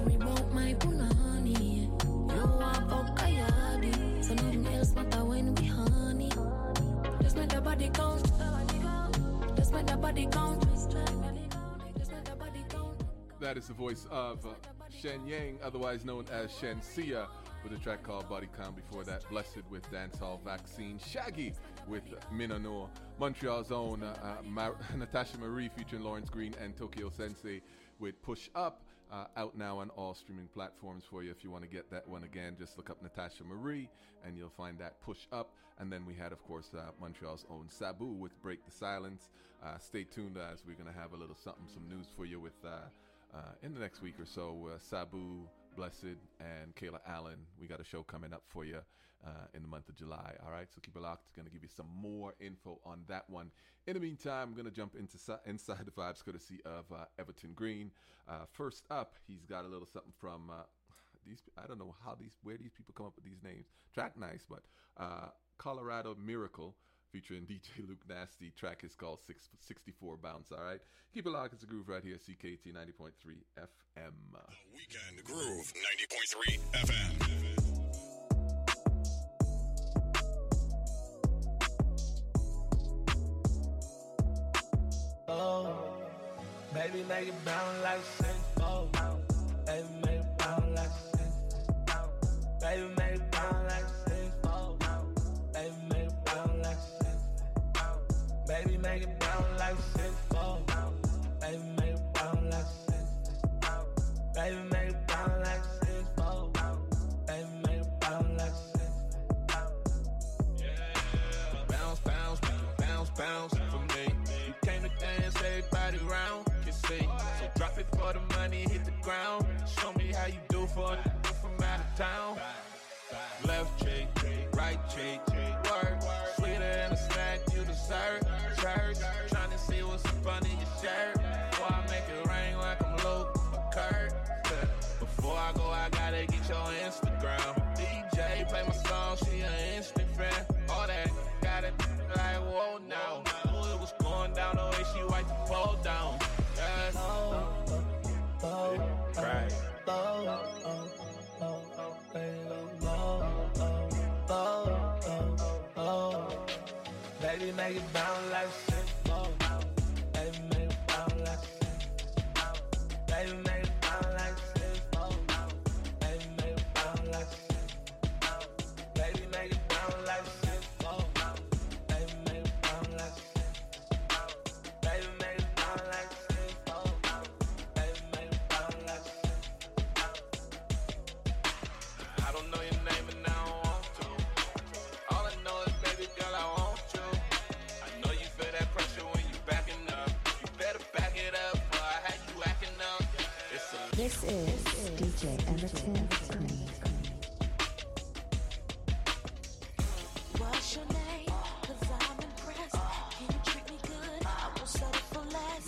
worry about my punani. You want fuck Kayadi, so nothing else matter when we honey. Just make the body count. Just make the body count. Just make the body count. That is the voice of Shen Yang, otherwise known as Shen Sia, with a track called Body Count. Before that, Blessed with Dancehall Vaccine, Shaggy with Minanoa, Montreal's own Natasha Marie featuring Lawrence Green and Tokyo Sensei with Push Up, out now on all streaming platforms for you. If you want to get that one again, just look up Natasha Marie and you'll find that Push Up. And then we had, of course, Montreal's own Sabu with Break the Silence. Stay tuned as we're going to have a little some news for you with in the next week or so. Sabu, Blessed, and Kayla Allen. We got a show coming up for you in the month of July. All right, so keep it locked. Going to give you some more info on that one. In the meantime, I'm going to jump into Inside the Vibes, courtesy of Everton Green. First up, he's got a little something from these. I don't know where these people come up with these names. Track nice, but Colorado Miracle, featuring DJ Luke Nasty. Track is called 64 Bounce. All right, keep it locked. It's a groove right here. CKT 90.3 FM. Weekend Groove 90.3 FM. Oh, baby, make it bounce like Saint-Bo. Baby, make it bounce like Saint-Bo. Baby, make it bounce like Saint-Bo. Baby, make it bounce like Saint-Bo. Baby, make it bounce like Saint-Bo. Baby, make it bounce like Saint-Bo. Baby, make it bounce like Saint-Bo. Baby, make it bounce like Saint-Bo. Yeah, bounce, bounce, bounce, bounce for me. You came to dance, everybody round can see. So drop it for the money, hit the ground. Show me how you do for it from out of town. Left cheek, right cheek, work. Sweeter than a snack you deserve. Church, trying to see what's up under your shirt. Before I make it rain like I'm Luke or Kurt. Before I go, I gotta get your Instagram. DJ, play my song, she an instant fan. All that, got it like, whoa, now. Ooh, it was going down the way she wiped the pole down. Yes. Right. Baby, make it bounce like Saint-Bo. Baby, make it bounce like Saint-Bo. Baby, make it bounce like Saint-Bo. Baby, make it bounce like Saint-Bo. Baby, make it bounce like Saint-Bo. Baby, make it bounce like Saint-Bo. Baby, make it bounce like Saint-Bo. Baby, make it bounce like Saint-Bo. I don't know your name and I don't want to. All I know is, baby girl, I want you. I know you feel that pressure when you backing up. You better back it up, boy. How you acting up? This is DJ Everton Green. What's your name? 'Cause I'm impressed. Can you treat me good? I won't settle for less.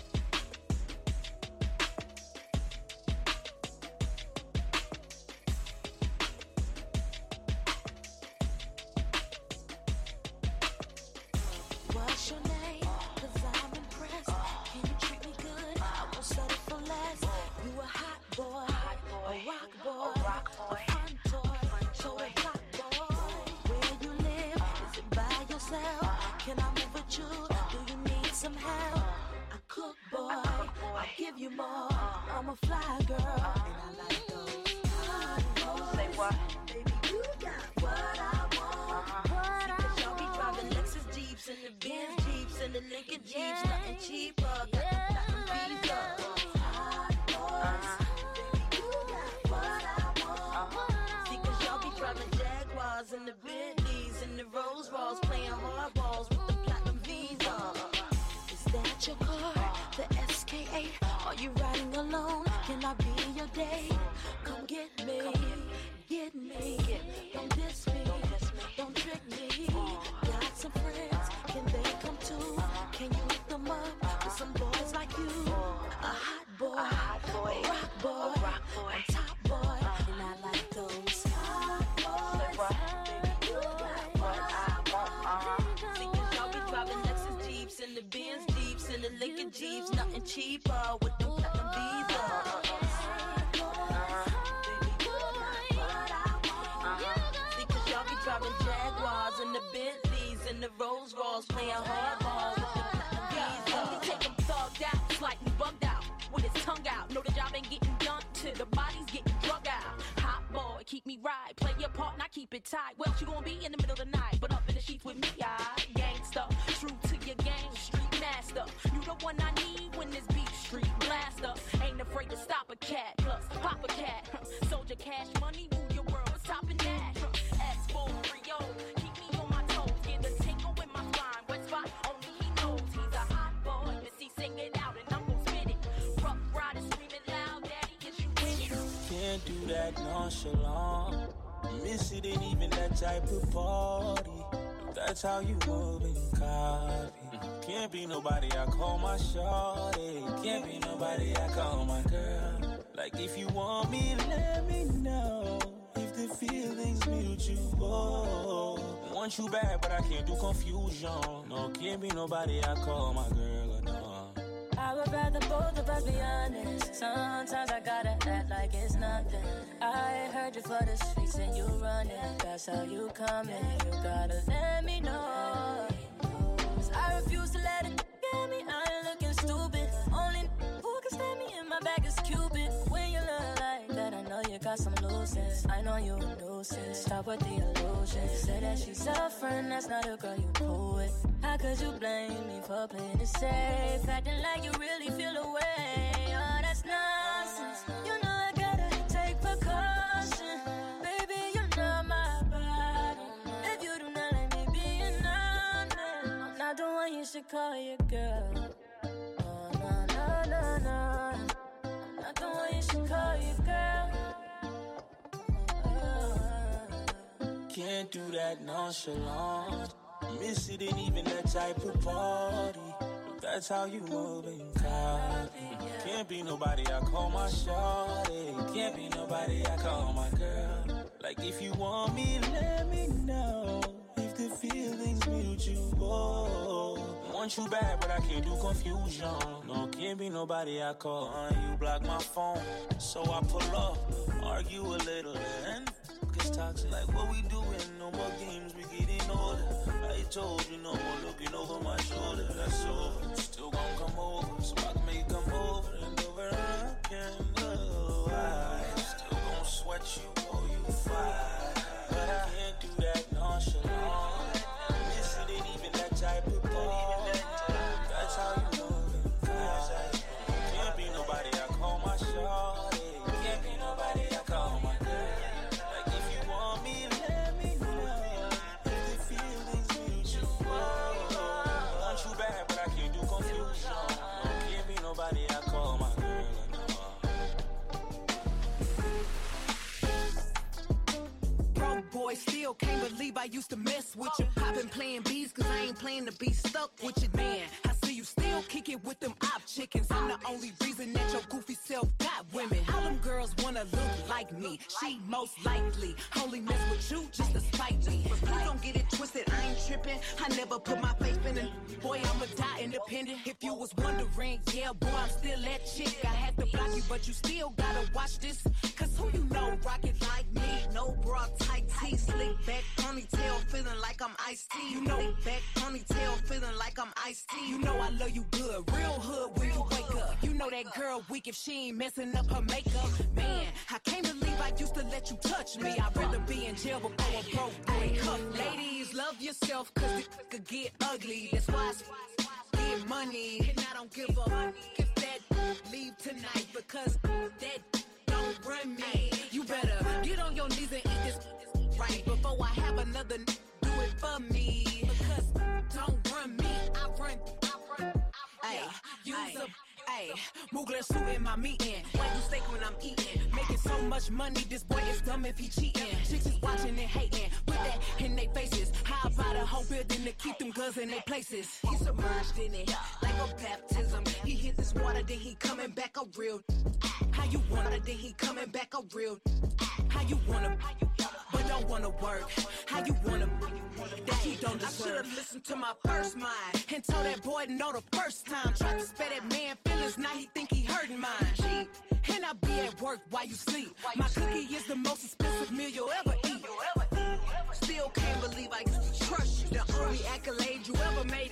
What's your name? 'Cause I'm impressed. Can you treat me good? I won't settle for less. You a hot boy, a rock boy, a fun toy, so a hot boy. Where you live? Is it by yourself? Can I move with you? Do you need some help? I cook, boy, I give you more. I'm a fly girl, and I like those hot boys. Say what? Baby, you got what I want. Because y'all be driving Lexus Jeeps and the Benz Jeeps and the Lincoln Jeeps, nothing cheaper. Got the platinum visa. Hot boys, baby, you got what I want. See, 'cause y'all be driving Jaguars and the Bentleys and the Rolls Royce, playing hardballs with the platinum visa. Is that your car, the SK8? Are you riding alone? Can I be your date? Come get me, get me. Don't diss me, don't trick me. Got some friends, can they come too? Can you hook them up with some boys like you? A hot boy, a rock boy, a top boy, and I like those hot boys. Baby, you got what I want. See, 'cause y'all be driving Lexus Jeeps and the Benz Jeeps and the Lincoln Jeeps, nothing cheaper with the platinum visa. girls playing hardball with the yeah. He take him thugged out, slightly bugged out, with his tongue out. Know the job ain't getting done till the body's getting drug out. Hot boy, keep me right, play your part, not keep it tight. Well, you gonna be in the middle of the night, but up in the sheets with me, gangsta, true to your game, street master. You the one I need when this beat street blaster. Ain't afraid to stop a cat, plus pop a cat. Soldier cash money, rule your world, what's topping that? S4 Rio, keep me on my toes, get a tingle in my spine. Wet spot, only he knows he's a hot boy. Miss he sing it out and I'm gon' spit it. Rough riders screaming loud, daddy, is you with it? Can't do that nonchalant. Miss it ain't even that type of party. That's how you move and copy. Can't be nobody I call my shawty. Can't be nobody I call my girl. Like if you want me, let me know. If the feeling's mutual. Want you bad, but I can't do confusion. No, can't be nobody I call my girl or no. I would rather both of us be honest. Sometimes I gotta act like it's nothing. I heard you for the streets and you running. That's how you coming. You gotta let me know. 'Cause I refuse to let it get me. I ain't looking stupid. Only who can stand me in my back is Cupid. When you look like that, I know you got some losers. I know you a nuisance. Stop with the illusion. Say that she's a friend, that's not a girl you cool with. How could you blame me for playing it safe? Acting like you really feel away. Oh, that's nonsense. You know I gotta take precaution. Baby, you're not my body. If you do not let me be honest, I'm not the one you should call your girl. Oh, no, no, no, no. I'm not the one you should call your girl. Can't do that nonchalant. Miss it ain't even that type of party. That's how you move and copy. Can't be nobody I call my shawty. Can't be nobody I call my girl. Like if you want me, let me know. If the feeling's mutual. Want you bad, but I can't do confusion. No, can't be nobody I call. You block my phone, so I pull up, argue a little, and it's toxic. Like what we doing? No more games, we getting older. I told you no more looking over my shoulder. That's over. Still gon' come over, so I can make you come over and over again. Oh, I still gon' sweat you, oh you fight. But I can't do that nonchalant. Miss it ain't even that type of ball. That's how you move it. Can't be nobody I call my shawty. Can't be nobody I call my girl. Like if you want me, let me know. If the feeling's mutual. Want you bad, but I can't do confusion. No, can't be nobody I call my girl. Broke boy, still can't believe I used to mess with you. Poppin' playing bees, cause I ain't playing to be stuck with you, man. I see you still kick it with them op chickens. I'm the only reason that your goofy self got women. All them girls wanna look like me. She most likely only mess with you just to spite me. You don't get it twisted, I ain't tripping. I never put my faith in it. Boy, I'ma die independent. If you was wondering, yeah, boy, I'm still that chick. I had to block you, but you still gotta watch this. Cause who you know rock it like me? No bra, tight tee, slick back ponytail, feeling like I'm iced tea. You know, back ponytail, feeling like I'm iced tea. You know I love you good, real hood when you wake up. You know that girl weak if she ain't messing up her makeup. Man, I can't believe I used to let you touch me. I'd rather be in jail before a broke boy cuff. Ladies, love yourself, cause it could get ugly. That's why I get money, and I don't give a if that leave tonight, because that don't run me. You better get on your knees and eat this right before I have another do it for me. Because don't run me, I run. Ay, use a Mugler suit in my meeting. Why you steak when I'm eating? Making so much money, this boy is dumb if he cheating. Chicks is watching and hating, put that in their faces. How about a whole building to keep them guns in their places? He submerged in it, like a baptism. He hit this water, then he coming back a real. How you want it, then he coming back a real. How you wanna, but don't wanna work. How you wanna, that you don't deserve. I should've listened to my first mind and told that boy no the first time. Tried to spare that man feelings, now he think he hurting mine. Cheap, and I be at work while you sleep. My cookie is the most expensive meal you'll ever eat. Still can't believe I used to trust you. The only accolade you ever made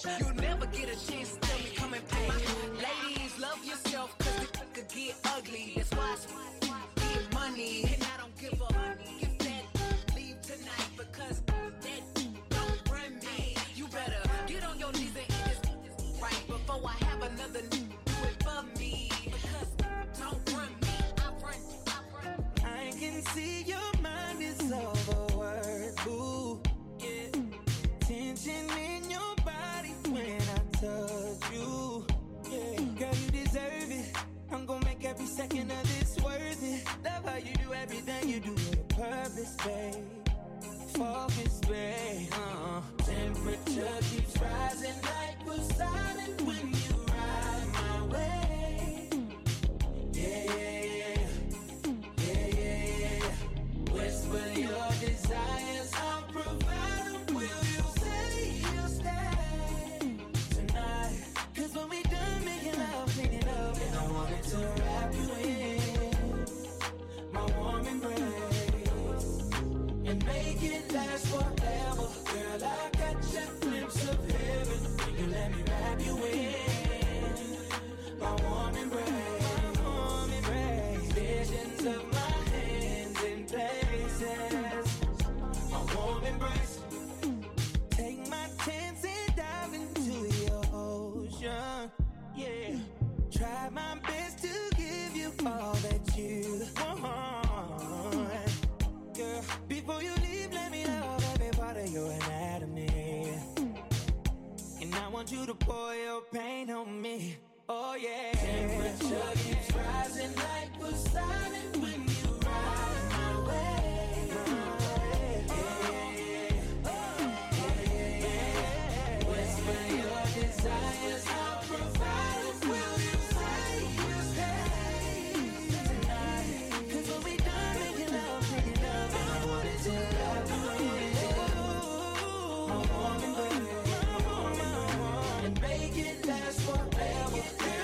You'll never get a chance to tell me come and pay. Ladies, love yourself, cause it could get ugly. That's why I get money, and I don't give a give that leave tonight, because that don't run me. You better get on your knees and eat this right before I have another do it for me. Because don't run me, I run. I can see your mind is overworked, boo. Yeah. Tension in your body when I touch you. Yeah. Girl, you deserve it. I'm gonna make every second of this worth it. Love how you do everything you do with a purpose, babe. Focus, babe. Temperature keeps rising like Poseidon when you ride my way. Yeah. Whisper your desires, I'll provide them. Will you say you'll stay tonight? Cause when we done making love, clean it up, and I wanted to wrap you in my warm embrace and make it last forever. Girl, I got your glimpse of heaven. Will you let me wrap you in my warm embrace? Visions of my hands in places, a warm embrace. Take my chance and dive into your ocean. Yeah, try my best to give you all that you want. Girl, before you leave, let me love every part of your anatomy. And I want you to pour your pain on me. Oh yeah. Temperature keeps rising like Poseidon when you ride my way. Whisper your desires, I'll provide them. Will you say you'll stay tonight? Cause when we done making love, and I wanted to wrap you in my warm embrace and make it last forever.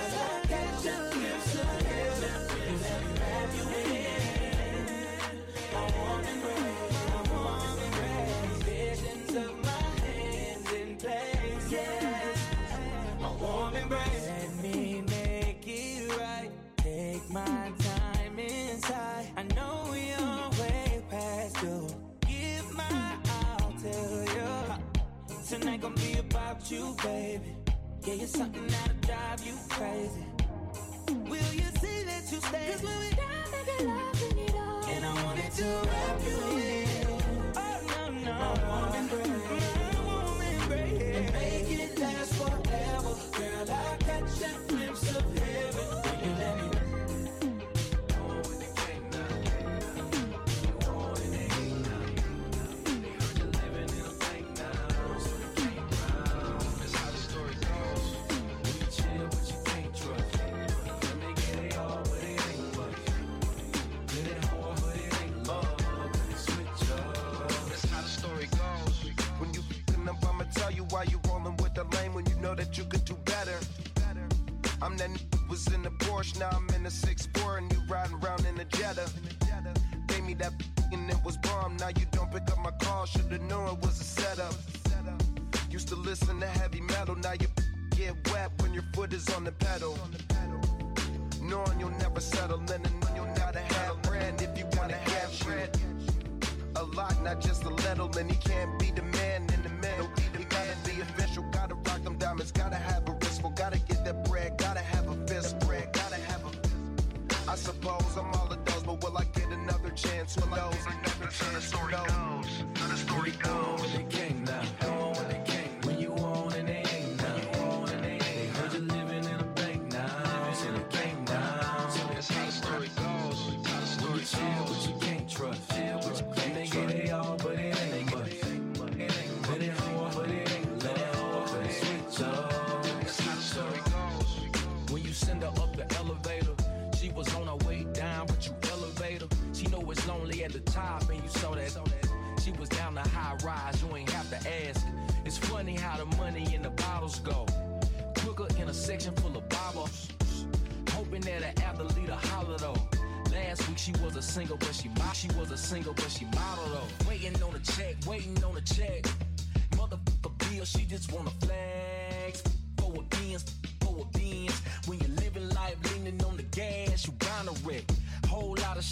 Let me make it right. Take my time inside. I know you're way past due. Give my all to you. Tonight gonna be about you, baby. Yeah, you're something that'll drive you crazy. Will you say that you stay? Cause when we die, making love in it all. And I wanted to wrap you in. Oh, no. My warm embrace. And make it last forever. Girl, I got your glimpse of heaven. Will you let me? Why you rolling with the lane when you know that you could do better? I'm that was in the Porsche, now I'm in the 6'4", and you riding around in the Jetta. Gave me that and it was bomb, now you don't pick up my call, should've known it was a setup. Used to listen to heavy metal, now you get wet when your foot is on the pedal. Knowing you'll never settle, and you'll gotta have bread if you wanna have bread. A lot, not just a little, and he can't be the man in the middle. He gotta be official, gotta rock them diamonds, gotta have a wristful, gotta get that bread, gotta have a fist bread, gotta have a. I suppose I'm all of those, but will I get another chance? Who knows? Another chance, who knows? How the story goes. When they came now, when they came, when you on and they ain't now, they heard you living in a bank now, so they came down. So that's how the story goes. How the story goes. Chill, but you can't trust. Chill, but you can't trust. They get it all, but it ain't much. Let it hold, but it ain't love. But it's switch up. That's how the story goes. When you send her up the elevator, she was on her way down, but you elevate her. She know it's lonely at the top, and you saw that. She was down the high rise, you ain't have to ask. It's funny how the money and the bottles go. Took her in a section full of bottles, hoping that an athlete a holler though. Last week she was a single, but she modeled though. Waiting on a check. Motherfucker bill, she just wanna flex.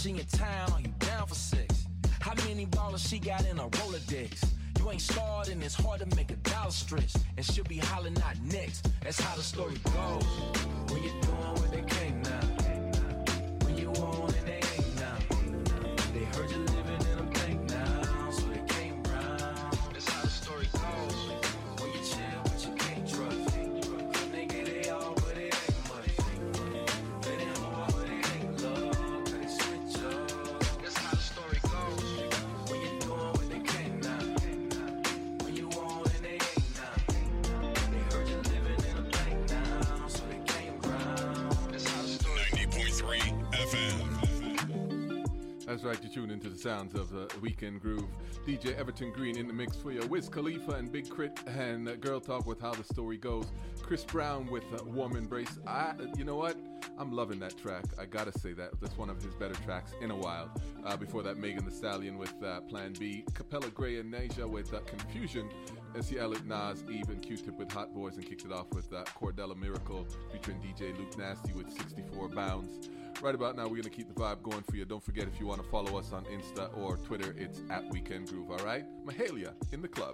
She in town, are you down for sex? How many ballers she got in a Rolodex? You ain't starred and it's hard to make $1 stretch. And she'll be hollering out next. That's how the story goes. When you doing what they came now. When you want and they ain't now. They heard you living in a bank now, so they came round. That's how the story goes. When you chill, but you can't trust. Nigga, they all, but it ain't much. They ain't hard, but it ain't love. They switch up. That's how the story goes. When you doing what they came now. When you want and they ain't now. They heard you living in a bank now, so they came round. That's how the story goes. 90.3 FM. That's right, you tune into the sounds of the Weekend Groove. DJ Everton Green in the mix for you. Wiz Khalifa and Big Crit and Girl Talk with How the Story Goes. Chris Brown with Warm Embrace. You know what? I'm loving that track. I gotta say that. That's one of his better tracks in a while. Before that, Megan Thee Stallion with Plan B. Capella Gray and Nasia with Confusion. SC Elliott, Nas, Eve, and Q-Tip with Hot Boys, and kicked it off with Cordella Miracle featuring DJ Luke Nasty with 64 Bounds. Right about now, we're going to keep the vibe going for you. Don't forget, if you want to follow us on Insta or Twitter, it's at Weekend Groove, all right? Mahalia in the club.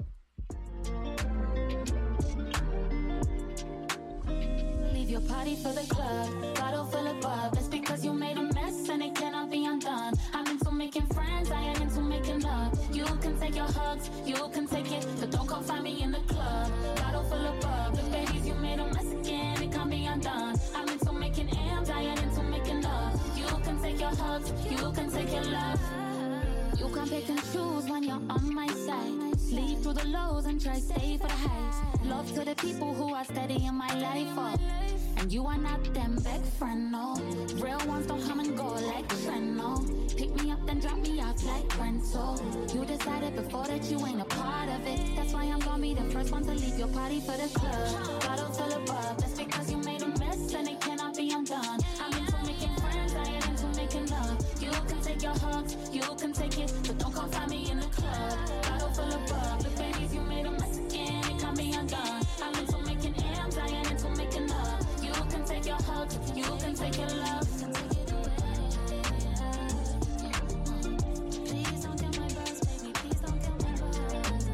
Leave your party for the club, bottle full of bub. That's because you made a mess and it cannot be undone. I'm into making friends, I am into making love. You can take your hugs, you can take it, but don't come find me in the club. Bottle full of bub, look babies, you made a mess again, it can't be undone. I'm into making M's, I am into making love. You can take your hugs, you can take your love. You can pick and choose when you're on my side. Sleep through the lows and try stay for the highs. Love to the people who are steady in my life, oh. And you are not them big friend, no. Real ones don't come and go like trend, no. Pick me up then drop me off like rental. You decided before that you ain't a part of it. That's why I'm gonna be the first one to leave your party for the club. Bottle full of bub, that's because you made a mess and it cannot be undone. I'm into making friends, I am into making love. You can take your hugs, you can take it, but don't come find me in the club. Bottle full of bub, look babies, you made a mess again, it can't be undone. I'm into making M's, I am into making love. You can take your hugs, you can take your love. Please don't kill my buzz, baby, please don't kill my buzz.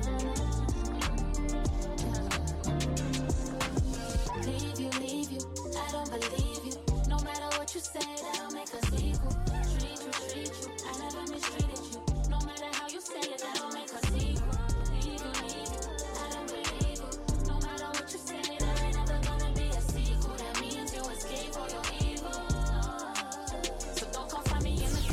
Leave you, I don't believe you. No matter what you say, that'll make us equal. Treat you, I never mistreated you. No matter how you say it, that'll make us equal. Leave you, I don't believe you. No matter what you say, there ain't never gonna be a sequel. That means you escape all your evil. So don't come find me in the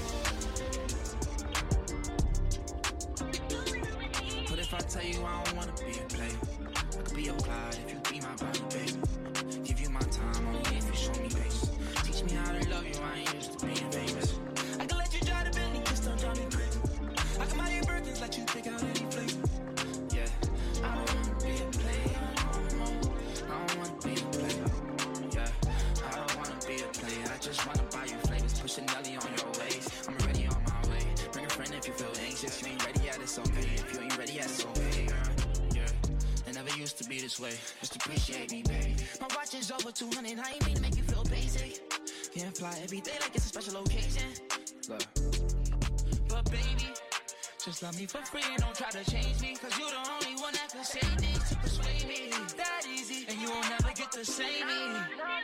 But if I tell you I don't wanna be a player, I could be your Clyde if you be my body, baby. Give you my time only if you show me patience. Teach me how to love you, I ain't used to being famous. I can let you drive the Bentley, just don't drive me crazy. I can buy you Birkins, let you pick out any flavor. Yeah, I don't wanna be a player no more. I don't wanna be a player. Yeah, I don't wanna be a player. I just wanna buy you flavors, push a Nelly on your waist. I'm already on my way. Bring a friend if you feel anxious. You ain't ready yet, it's okay. If you ain't ready yet, it's okay, girl. Yeah, it never used to be this way. Just appreciate me, baby. My watch is over 200. I ain't mean to make you feel basic. Can't fly every day like it's a special occasion. Look. But baby, just love me for free and don't try to change me. Cause you the only one that can say things to persuade me. That easy, and you will never get to say me.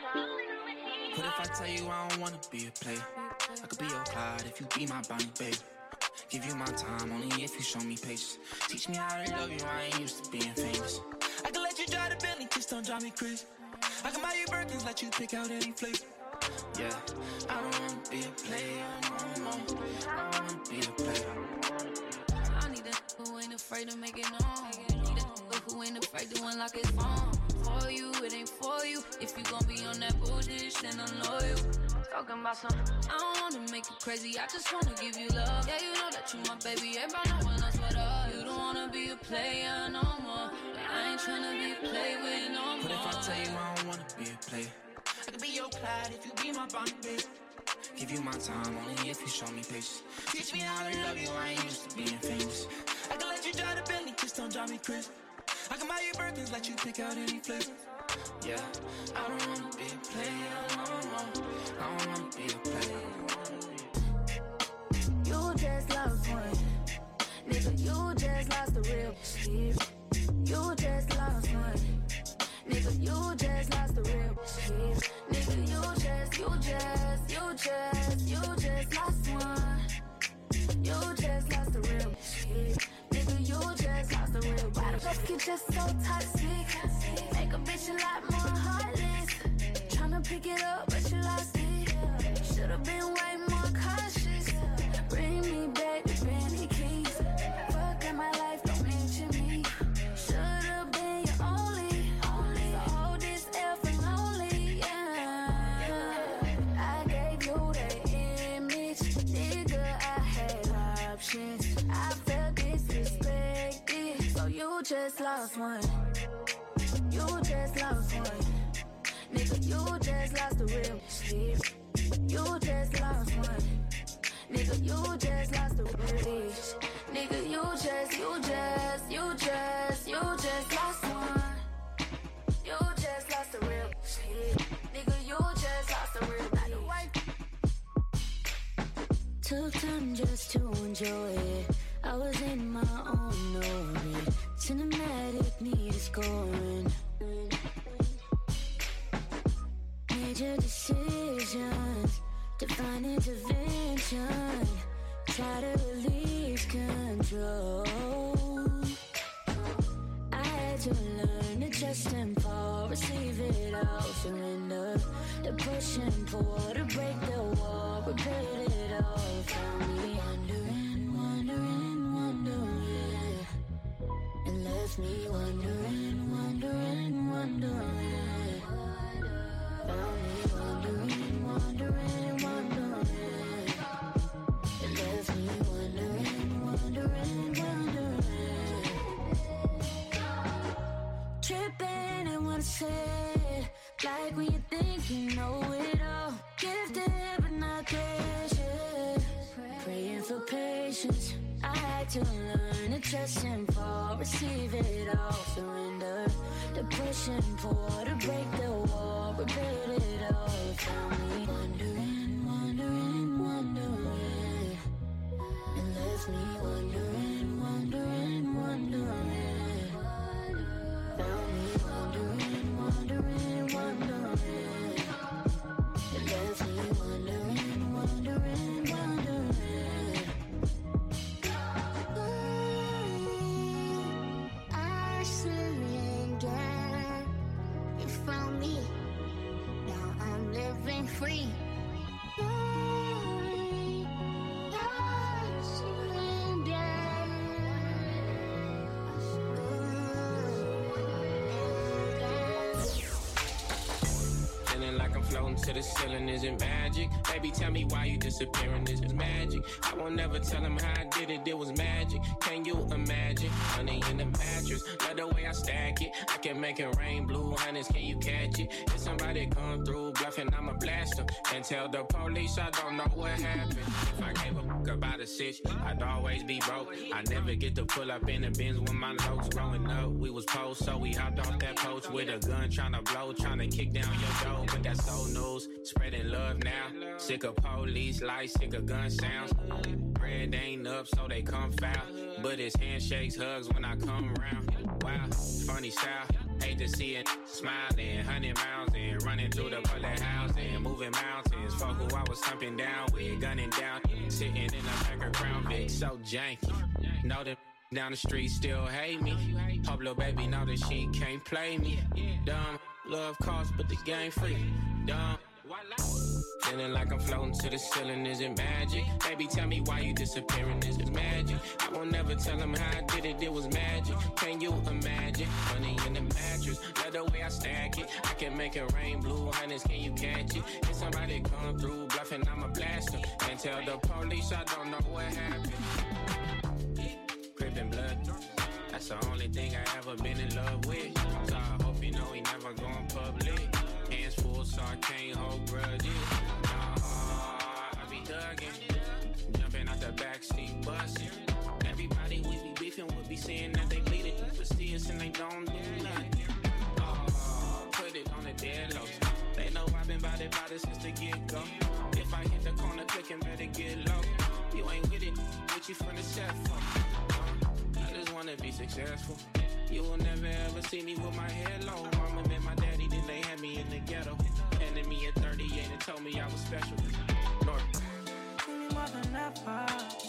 But if I tell you I don't wanna be a player, I could be your Clyde if you be my Bonnie, baby. Give you my time only if you show me patience. Teach me how to love you, I ain't used to being famous. I can let you drive the Bentley, just don't drive me crazy. I can buy you Birkins, let you pick out any flavor. Yeah, I don't wanna be a player no more. I don't wanna be a player. I need a who ain't afraid to make it known. Need a who ain't afraid to unlock his phone. For you, it ain't for you. If you gon' be on that bullshit, then I'm loyal. Talking about some, I don't wanna make you crazy. I just wanna give you love. Yeah, you know that you my baby. Everybody know when I sweat up. You don't wanna be a player no more. I ain't tryna be played with no more. But if I tell you I don't wanna be a player, I could be your Clyde if you be my Bonnie, baby. Give you my time only if you show me patience. Teach me how to love you, I ain't used to being famous. I can let you drive the Bentley, just don't drive me crazy. I can buy you Birkins, let you pick out any flavor. Yeah, I don't wanna be a player no more. I don't wanna be a player. just lost the real shit. You just lost one. Nigga, you just lost the real shit. Nigga, you just lost one. You just lost the real shit. Nigga, you just lost the real. Why the fuck you just so toxic? Make a bitch a lot more heartless. Tryna pick it up, but you lost it. Should've been way more cautious. Bring me back the Benny keys. Fuck in my life, don't mention me. Should've been your only. So hold this L for lonely, yeah. I gave you the image, nigga, I had options. I felt disrespected, so you just lost one. You just lost one. Nigga, you just lost the real shit. You just lost one. Nigga, you just lost the real bitch. Nigga, you just lost one. You just lost the real shit. Nigga, you just lost the real bitch. Took time just to enjoy it. I was in my own orbit. Cinematic needed scoring. Major decisions, divine intervention. Try to release control. I had to learn to trust and fall, receive it all, surrender. The push and pull, to break the wall, rebuild it all. Found me wondering, and left me wondering. Found me wondering. It left me wondering. Tripping and what I said, like when you think you know it all. Gifted but not gracious, praying for patience. I had to learn to trust and fall, receive it all, surrender. The push and pull, to break the wall, rebuild it all. Found me wondering. And left me wondering. Found me wondering. It left me wondering. I surrender. You found me. Now I'm living free. Floating to the ceiling, is it magic? Baby, tell me why you disappearing, is it magic? I won't never tell him how I did it, it was magic. Can you imagine? Honey in the mattress, love the way I stack it. I can make it rain, blue honey's, can you catch it? If somebody come through bluffing, I'ma blast them. And tell the police I don't know what happened. If I gave a fuck about a sitch, I'd always be broke. I never get to pull up in the Benz with my locs. Growing up, we was post, so we hopped off that post with a gun, tryna blow, tryna kick down your door. But that's so news, spreading love now. Sick of police lights, sick of gun sounds. Bread ain't up, so they come foul. But it's handshakes, hugs when I come around. Wow, funny style. Hate to see it smiling, 100 miles and running through the bullet house and moving mountains. Fuck who I was thumping down with, gunning down, sitting in the back of Crown Vic, so janky. Know that down the street still hate me. Hope little baby know that she can't play me. Dumb, love costs, but the game free. Dumb. Feeling like I'm floating to the ceiling, is it magic? Baby, tell me why you disappearing, is it magic? I won't never tell him how I did it, it was magic. Can you imagine? Honey in the mattress, love the way I stack it. I can make it rain, blue honey's, can you catch it? If somebody come through bluffing, I'ma blast them. And tell the police I don't know what happened. Crippin' blood, that's the only thing I ever been in love with. So I hope you know he never going public. Hands full, so I can't hold grudges. I be thugging, jumping out the backseat, busting. Everybody we be beefing would be saying that they bleed it, but still and they don't do nothing. Put it on the dead low. They know I've been about it since the get-go. If I hit the corner clicking, better get low. You ain't with it, with you from the set phone. I just wanna be successful. You will never ever see me with my head low. Mama met my daddy, then they had me in the ghetto. Handed me at 38 and told me I was special. North. Give me more than ever.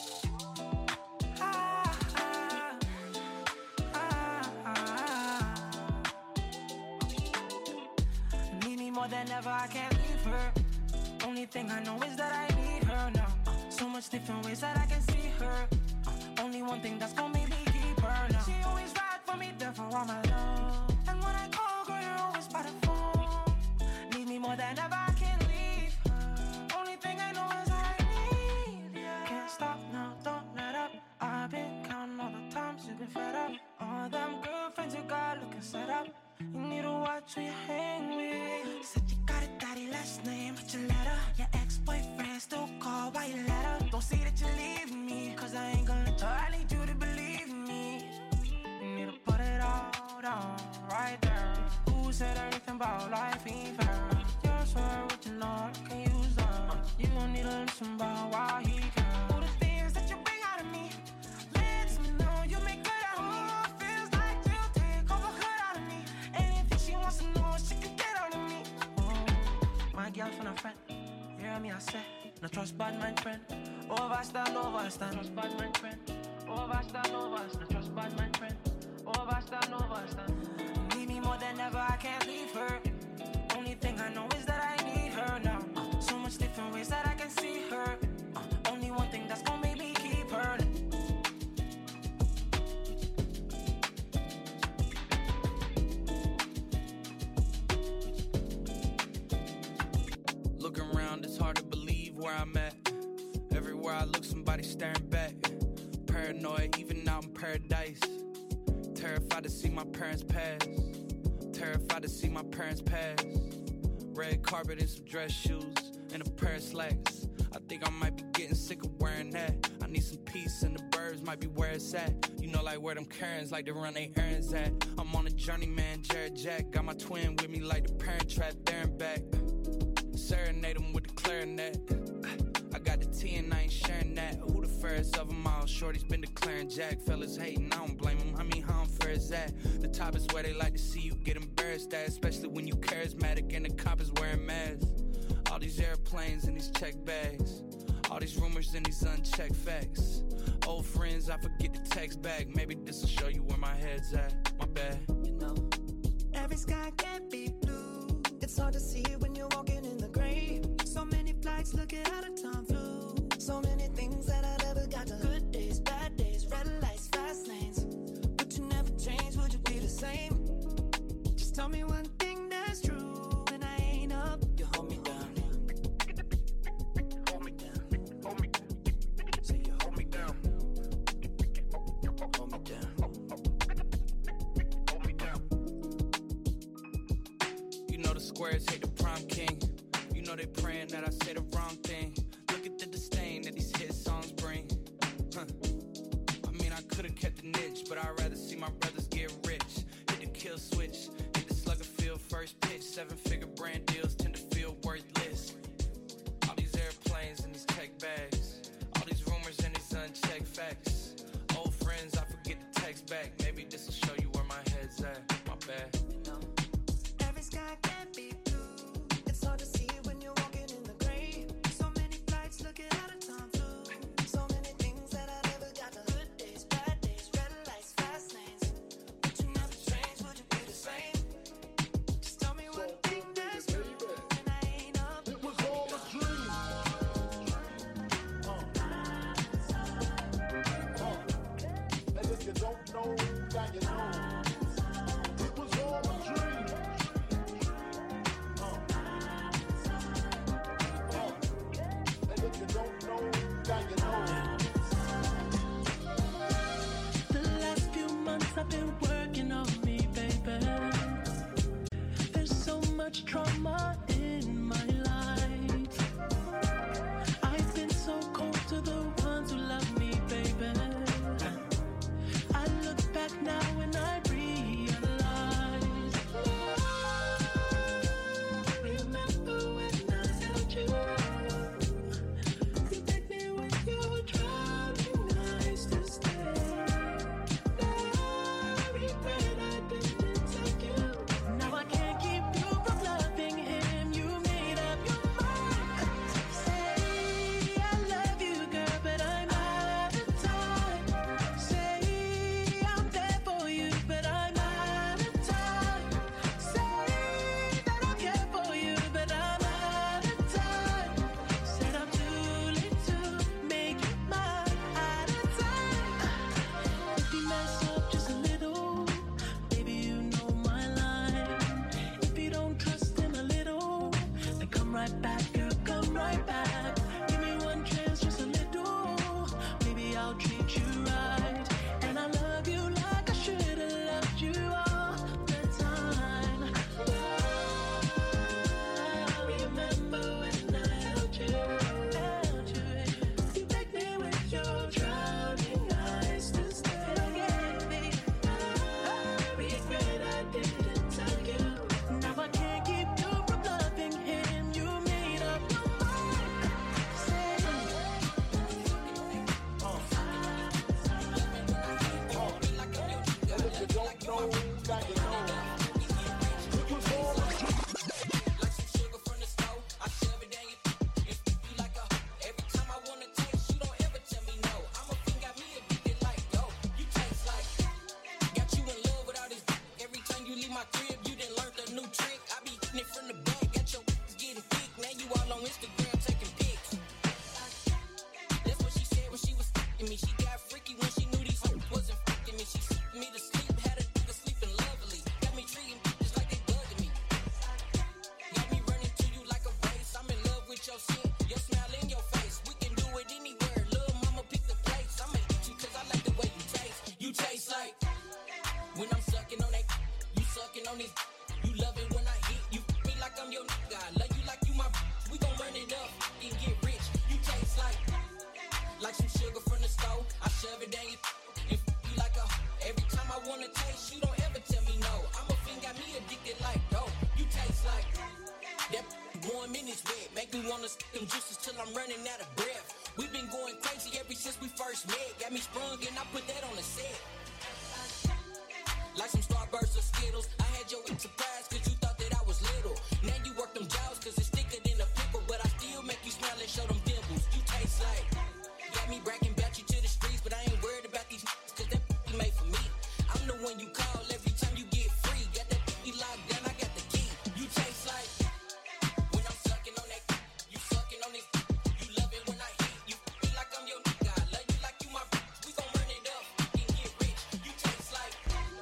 Need me more than ever, I can't leave her. Only thing I know is that I need her now. So much different ways that I can see her. Only one thing that's gonna make me keep her now. She always ride for me, there for all my love. And when I call, girl, you're always by the phone. Need me more than ever, I can't leave her. Only thing I know is I need you. Can't stop now, don't let up. I've been counting all the times you've been fed up. All them girlfriends you got looking set up. You need to watch who you hang with. Said you got a daddy last name, but your letter. Your ex-boyfriend still call by your letter. Don't say that you leave me, cause I ain't gonna let you. I need you to believe me. You need to put it all down right there. Who said anything about life ain't fair? You're so original, I can use that. You don't need to listen about why he can. All the things that you bring out of me lets me know you make good out of me. Feels like you take over good out of me. Anything she wants to know, she can get out of me. My girl from a friend, hear me I say, no trust bad man friend. Overstand, overstand, trust bad man friend. Overstand, overstand, trust bad man friend. Overstand, overstand. Need me more than ever, I can't leave her. Only thing I know is that I need her now. So much different ways that I can see her. Only one thing that's gonna make me keep her. Looking around, it's hard to believe where I'm at. Everywhere I look, somebody staring back. Paranoid, even out in paradise. Terrified to see my parents pass. Terrified to see my parents pass. Red carpet and some dress shoes and a pair of slacks. I think I might be getting sick of wearing that. I need some peace and the birds might be where it's at. You know, like where them Karens like to run their errands at. I'm on a journey, man, Jared Jack. Got my twin with me like the Parent Trap there and back. Serenade them with the clarinet. I got the tea and I ain't sharing that. Who the fairest of them all? Shorty's been declaring Jack. Fellas hating, I don't blame them. I mean, how unfair is that? The top is where they like to see you get embarrassed at. Especially when you charismatic and the cop is wearing masks. All these airplanes and these check bags. All these rumors and these unchecked facts. Old friends, I forget to text back. Maybe this'll show you where my head's at. My bad. You know, every sky can't be blue. It's hard to see when you're walking in the grave. So many flights looking out of time flew. So many things that I never got to. Good days, bad days, red lights, fast lanes. Would you never change? Would you be the same? Just tell me one thing that's true. When I ain't up, you hold me down. Hold me down. Hold me down. Say you hold me down. Hold me down. Hold me down. You know the squares hate the prom king. You know they praying that I say the wrong thing. Look at the disdain that these hit songs bring. I mean, I could've kept the niche, but I'd rather see my brothers get rich. Hit the kill switch, hit the slugger field first pitch. 7-figure brand deals tend to feel worthless. All these airplanes and these tech bags. All these rumors and these unchecked facts. Old friends, I forget to text back. Maybe this'll show you where my head's at. My bad. Every sky can't be blue. It's hard to see when you're walking in the grave. So many flights looking out of time flew. So many things that I never got to. Good days, bad days, red lights, fast lanes. Would you never change? Would you be the same? Just tell me one thing that's true. When I ain't up, it was all a dream. And if you don't know fucking me. She got freaky when she knew these hoes wasn't fucking me. She sucked me to sleep, had a nigga sleeping lovely. Got me treating bitches like they bugging me. Got me running to you like a race. I'm in love with your skin, your smile in your face. We can do it anywhere. Little mama pick the place. I'ma eat you cause I like the way you taste. You taste like when I'm sucking on that. You sucking on this. You love it when I hit you. Me like I'm your nigga. I love you like you my. We gon' run it up and get rich. You taste like some sugar from the stove. I shove it down your and you like a. Every time I wanna taste, you don't ever tell me no. I'm a fiend, got me addicted like dope. You taste like that warm in his wet. Make me wanna stick them juices till I'm running out of breath. We've been going crazy ever since we first met. Got me sprung and I put that on the set. Like some Starbursts or Skittles. I had your surprise cause you thought that I was little. Now you work them jaws cause it's thicker than a pickle. But I still make you smile and show them dimples. You taste like got me bragging about you to the streets. But I ain't worried about these cause that made for me. I'm the one you call every time you get free. Got that locked down, I got the key. You taste like when I'm sucking on that. You sucking on this. You love it when I hit you. Feel like I'm your nigga. I love you like you my. We gon' run it up and get rich. You taste like.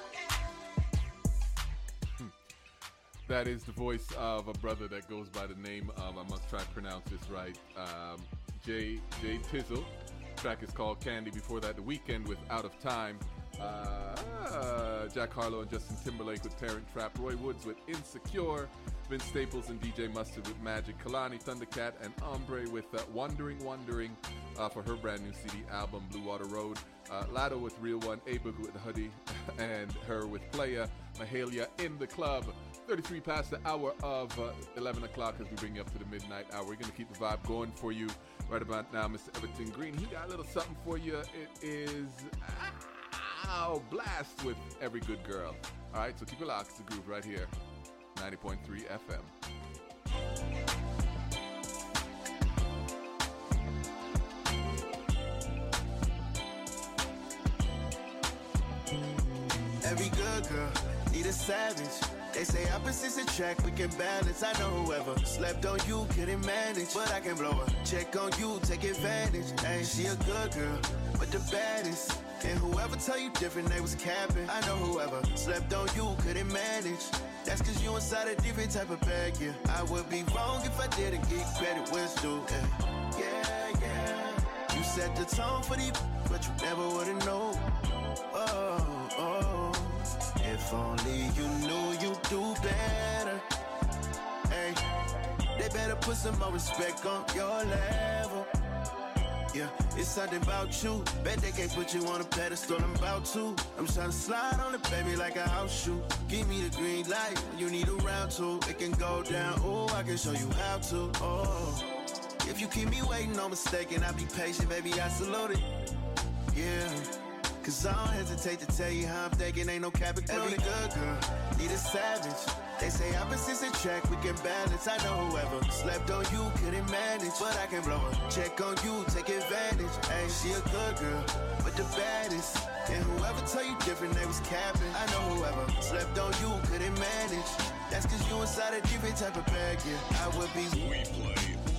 That is the voice of a brother that goes by the name of, I must try to pronounce this right, Jay Tizzle. The track is called Candy. Before that, The Weeknd with Out of Time. Jack Harlow and Justin Timberlake with Parent Trap. Roy Woods with Insecure. Vince Staples and DJ Mustard with Magic. Kalani, Thundercat, and Ombre with Wondering for her brand new CD album, Blue Water Road. Lado with Real One. A-Boog with The Hoodie and her with Playa. Mahalia in the Club. 33 past the hour of 11 o'clock as we bring you up to the midnight hour. We're going to keep the vibe going for you right about now. Mr. Everton Green, he got a little something for you. It is Blast with Every Good Girl. All right, so keep it locked. It's the groove right here. 90.3 FM. Every good girl need a savage. They say opposites attract, we can balance. I know whoever slept on you couldn't manage, but I can blow her check on you, take advantage. Ain't she a good girl, but the baddest? And whoever tell you different, they was capping. I know whoever slept on you couldn't manage. That's cause you inside a different type of bag, yeah. I would be wrong if I didn't get credit where it's due, yeah. You set the tone for these, but you never would've known. Oh, if only you knew you'd do better. Hey, they better put some more respect on your level. Yeah, it's something about you. Bet they can't put you on a pedestal. I'm about to. I'm trying to slide on it, baby, like a house shoe. Give me the green light when you need a round two. It can go down. Oh, I can show you how to. Oh, if you keep me waiting, no mistaken. I'll be patient, baby. I salute it. Yeah. Cause I don't hesitate to tell you how I'm thinking, ain't no cap. Every good girl need a savage. They say opposites attract, we can balance. I know whoever slept on you couldn't manage, but I can blow her check on you, take advantage. Ain't she a good girl, but the baddest? And whoever tell you different, they was capping. I know whoever slept on you couldn't manage. That's cause you inside a different type of bag, yeah. I would be. We play.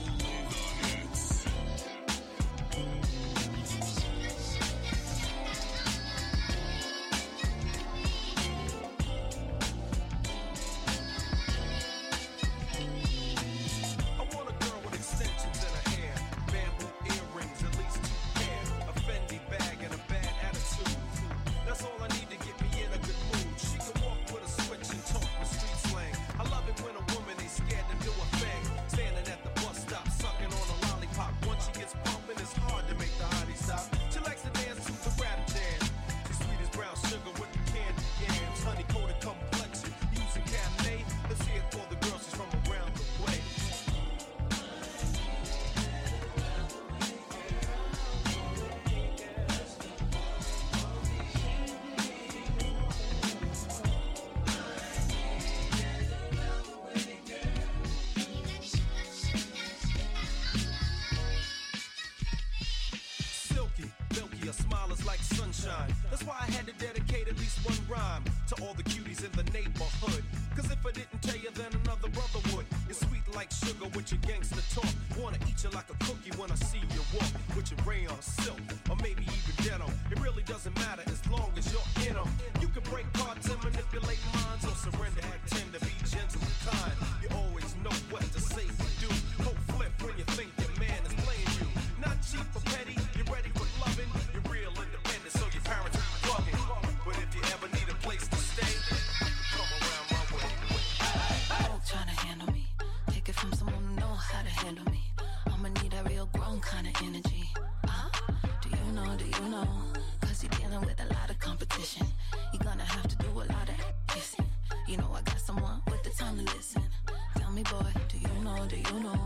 That's why I had to dedicate at least one rhyme to all the cuties in the neighborhood. Cause if I didn't tell you, then another brother would. It's sweet like sugar with your gangster talk. Wanna eat you like a cookie when I see you walk with your rayon silk, or maybe even denim. It really doesn't matter as long as you're in them. You can break hearts and manipulate minds, or surrender and tend to be gentle and kind. You always know what to say and do. Cold flip when you think your man is playing you. Not cheap or petty, you're ready for loving. You're real independent, so your parents are bugging. But if you ever need a place to stay, come around my way. Don't try to handle me. Take it from someone who know how to handle me. I'ma need a real grown kind of energy. Do you know? Cause you're dealing with a lot of competition. You're gonna have to do a lot of kissing. You know I got someone with the time to listen. Tell me, boy, do you know? Do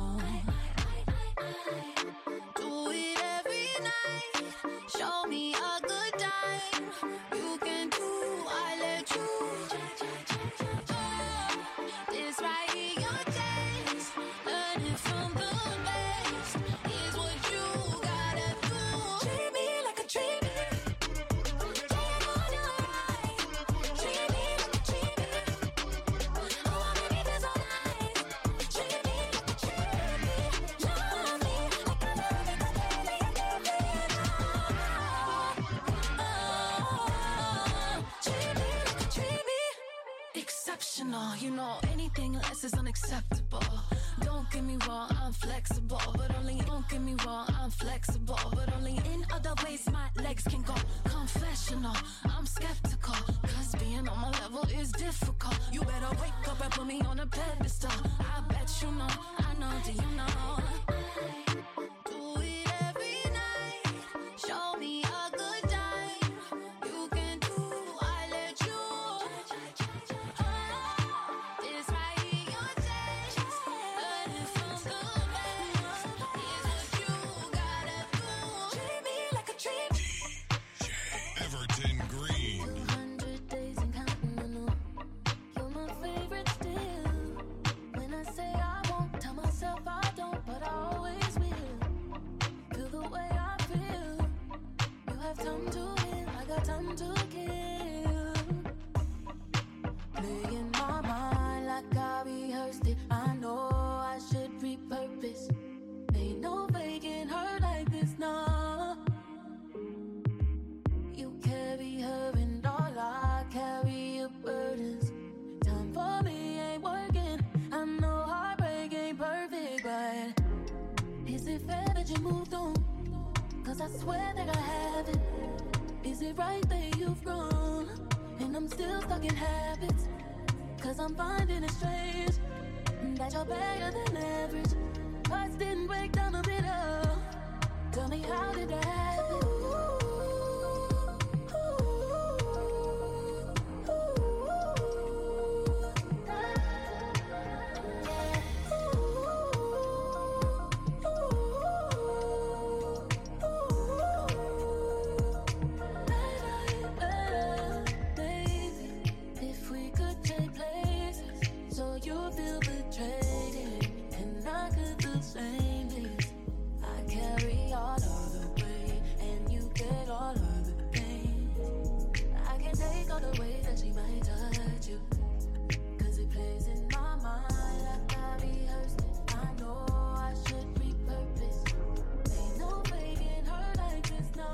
it every night. Show me a good time. You can do, I let you. This right here, your taste. Learning from the best is what you gotta do. Treat me like a treat me. Take on your right. Treat me like a treat me. Oh, I'm gonna need this all night. Treat me like a treat me. Love me like I love it, baby. Treat me like a treat me. Exceptional, you know anything less is unacceptable. Don't get me wrong, I'm flexible, but only don't get me wrong, I'm flexible, but only in other ways my legs can go. Confessional, I'm skeptical, cause being on my level is difficult. You better wake up and put me on a pedestal. I bet you know, I know, do you know? Do it every night. Show me a good time. You can do, I let you. This right here, your taste. Learning from the best is what you gotta do. Treat me like a treat me. Everton Green. 100 days and counting on you. You're my favorite still. When I say I won't, tell myself I don't, but I always will. Feel the way I feel. You have time to heal, I got time to kill. Play in my mind like I rehearsed it. I know I should repurpose. Ain't no faking her like this, nah. You carry her and all I carry your burdens. Time for me ain't working. I know heartbreak ain't perfect, but is it fair that you moved on? Cause I swear that I haven't. Is it right that you've grown? And I'm still stuck in habits. Cause I'm finding it strange that you're better than average. Hearts didn't break down a bit of. Tell me how did that happen? If we could trade places, so you feel betrayed, and I could do the same things. I carry all of the weight, and you get all of the pain. I can take all the way that she might touch you, cause it plays in my mind like I rehearsed it. I know I should repurpose. Ain't no faking her like this, no.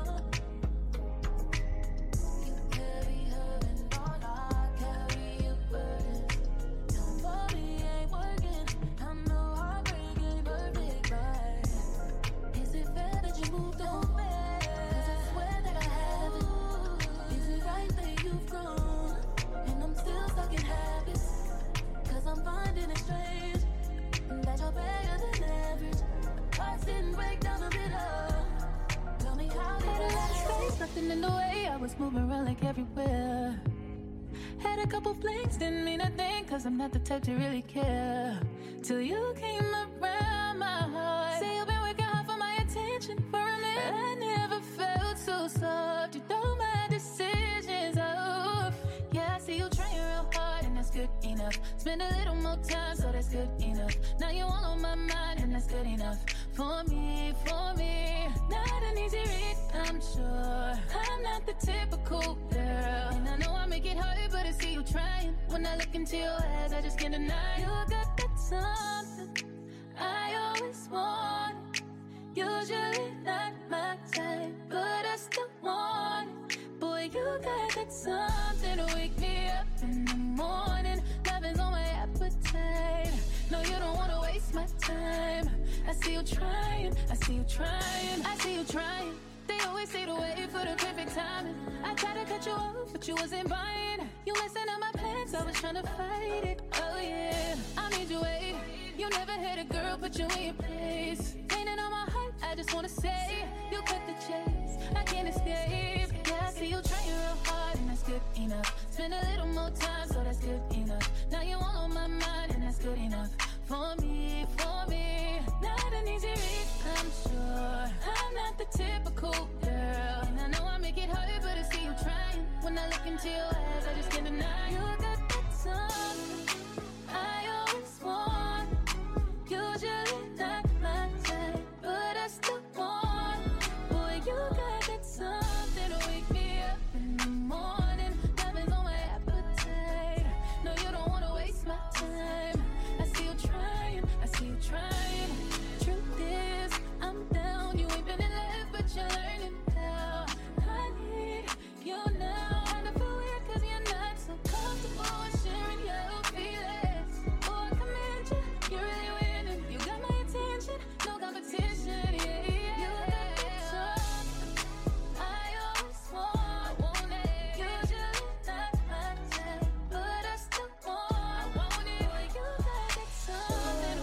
You carry her and all I carry your burdens. Time for me ain't working. I know heartbreak ain't perfect, but is it fair that you moved on? Cause I swear that I haven't. Is it right that you've grown? And I'm still stuck in habits. Cause I'm finding it strange that you're better than average. Hearts didn't break down a bit of. Tell me how did it Space, nothing in the way. I was moving around like everywhere. Had a couple flings, didn't mean a thing, cause I'm not the type to really care. Till you came around my heart. Say you've been working hard for my attention for a minute. I never felt so soft. You know my decisions. Oh, yeah, I see you trying real hard, and that's good enough. Spend a little more time, so that's good enough. Now you all on my mind, and that's good enough. For me, not an easy read, I'm sure. I'm not the typical girl, and I know I make it hard, but I see you trying. When I look into your eyes, I just can't deny you got that something my time. I see you trying, I see you trying, I see you trying. They always say to wait for the perfect timing. I tried to cut you off, but you wasn't buying. You messing up my plans, I was trying to fight it. Oh yeah, I need you wait. You never had a girl put you in your place. Painting on my heart, I just wanna say you cut the chase, I can't escape. Yeah, I see you trying real hard, and that's good enough. Spend a little more time, so that's good enough. Now you all on my mind, and that's good enough. For me, not an easy read, I'm sure. I'm not the typical girl, and I know I make it hard, but I see you trying. When I look into your eyes, I just can't deny you got that something I always want. Usually not my type, but I still want. Boy, you got that something to wake me up in the morning. Diamonds on my appetite. No, you don't wanna waste my time. I see you trying, I see you trying. Truth is, I'm down. You ain't been in love, but you're learning now. I need you now. I feel weird 'cause you're not so comfortable sharing your feelings. Oh, I commend you, you're really winning. You got my attention, no competition. Yeah, yeah. You got that something I always want it. Usually not my type, but I still want it. Boy, you got that something.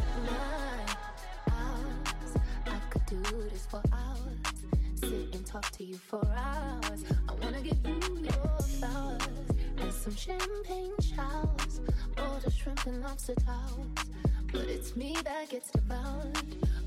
I could do this for hours. Sit and talk to you for hours. I wanna give you your flowers and some champagne showers, or the shrimp and lobster towers. But it's me that gets devoured.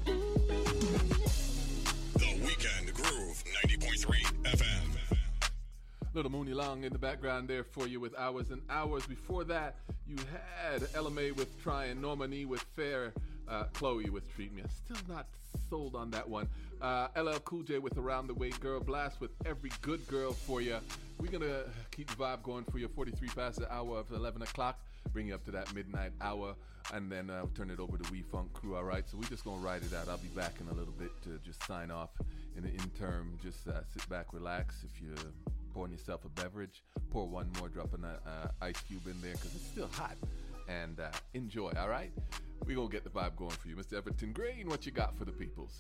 The Weekend Groove 90.3 FM. Little Mooney Long in the background there for you with Hours and Hours. Before that, you had LMA with Trying, Normani with Fair, Chloe with Treat Me. I'm still not sold on that one. LL Cool J with Around the Way Girl, Blast with Every Good Girl for you. We're going to keep the vibe going for you 43 past the hour of 11 o'clock, bring you up to that midnight hour, and then turn it over to We Funk Crew, all right? So we're just going to ride it out. I'll be back in a little bit to just sign off in the interim. Just sit back, relax. If you're pouring yourself a beverage, pour one more, drop an ice cube in there because it's still hot, and enjoy, all right? We're going to get the vibe going for you. Mr. Everton Green, what you got for the peoples?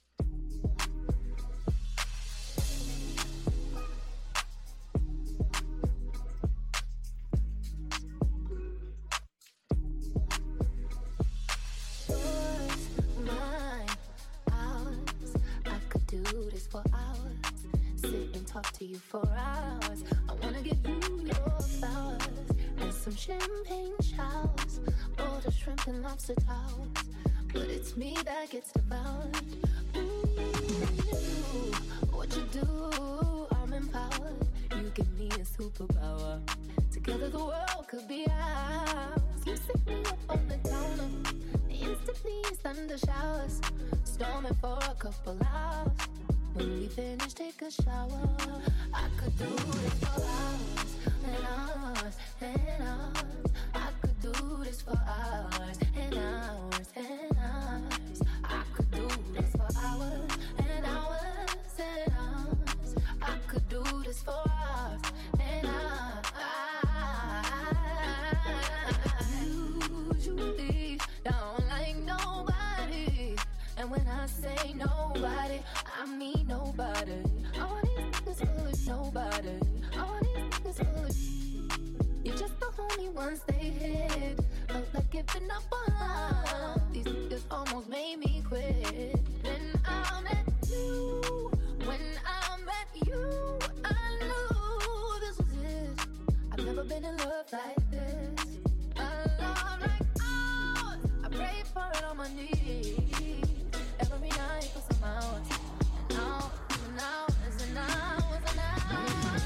For hours, sit and talk to you for hours. I wanna give you your flowers and some champagne showers, or the shrimp and lobster towers. But it's me that gets devoured. Ooh, what you do, I'm empowered. You give me a superpower. Together the world could be ours. You set me up on the counter. Instantly thunder showers, storming for a couple hours. When we finish, take a shower. I could do this for hours and hours and hours. I could do this for hours and hours and hours. I could do this for hours and hours and hours. I could do this for hours and hours. Usually don't like nobody, and when I say nobody, I mean nobody. All these niggas full of nobody. All these niggas full of. You're just the only ones they hit. Felt like giving up on love. These niggas almost made me quit. Then I met you. When I met you, I knew this was it. I've never been in love like this. A love like ours. I pray for it on my knees every night for some hours. Hours and hours and hours and hours.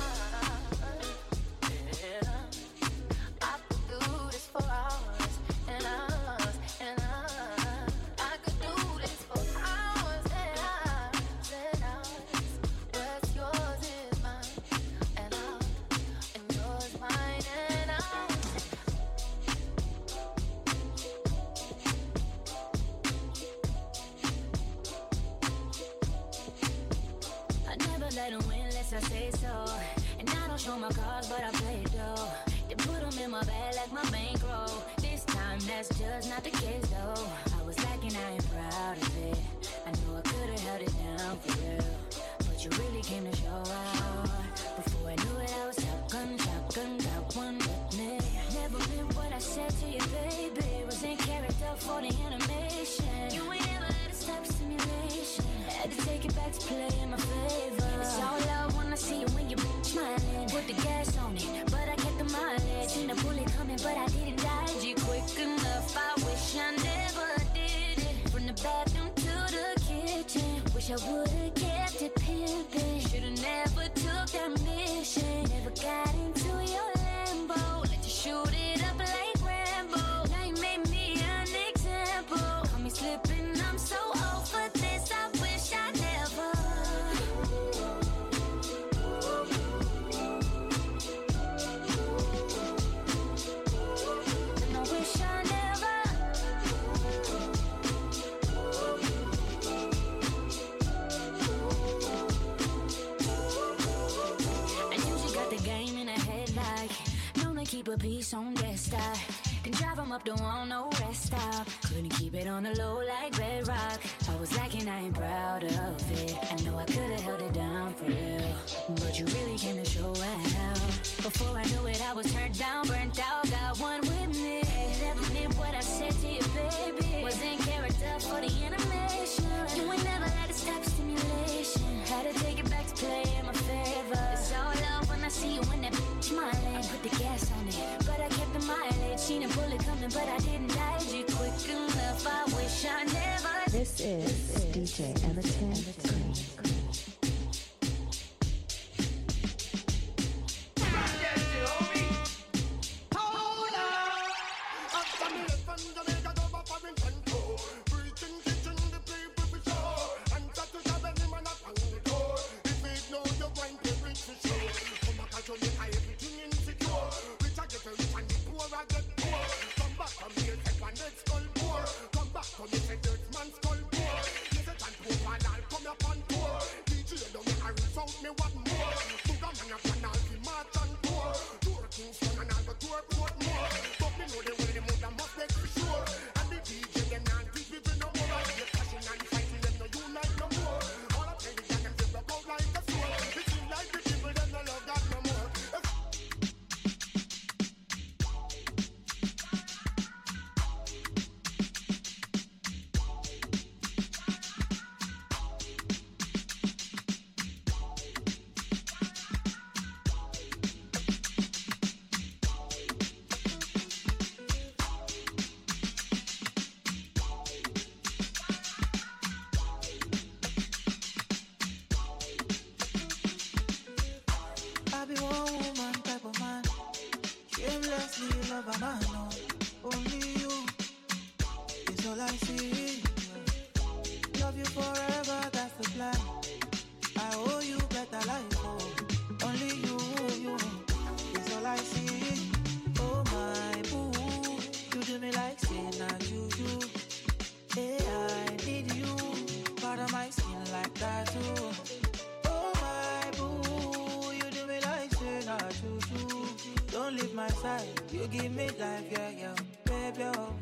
Yeah. I could do this for hours and hours and hours. I could do this for hours and hours and hours. What's yours is mine and ours, and yours mine and ours. Let them win unless I say so. And I don't show my cards, but I play it though. They put them in my bag like my bankroll. This time that's that's just not the case though. I was lacking, I ain't proud of it. I know I could've held it down for real, but you really came to show out. Before I knew it, I was shotgun, got one with me. Never meant what I said to you, baby. Was in character for the animation. You ain't ever let it stop stimulation. Had to take it back to play in my favor. It's all love when I see you when you're smiling. Put the gas on it, but I kept the mileage. Seen the bullet coming, but I didn't dodge it quick enough. I wish I never did it. From the bathroom to the kitchen. Wish I would've kept it pimping. Should've never took that mission. Never got into your Lambo. Let you shoot it up like Rambo. Now you made me an example. Caught me slipping, I'm so over this. I wish I never. And I wish I never. I usually got the game in a headlight. Known to keep a piece on that style. Can drive 'em up the wall, no rest stop. Couldn't keep it on the low like bedrock. I was lacking, I ain't proud of it. I know I could've held it down for real, but you really came to show out. Before I knew it, I was turned down, burnt out, got one with me. Never meant what I said to you, baby. Was in character for the animation. You ain't never let it stop stimulation. Had to take it back to play in my favor. It's all love when I see you in that smiling. Put the gas on it, but I kept the mileage. Seen a bullet coming, but I didn't dodge it quick enough. I wish I never. This is DJ Everton Green. I be one woman type of man. Shamelessly love a man, no. Only you is all I see. Love you forever, that's the plan. I owe you better life, oh. Only you is all I see. Oh my boo, you do me like say na juju. Hey, I need you, part of my skin like that too. Oh my boo, you do me like say na juju. Don't leave my side, you give me life, yeah, yeah. Baby,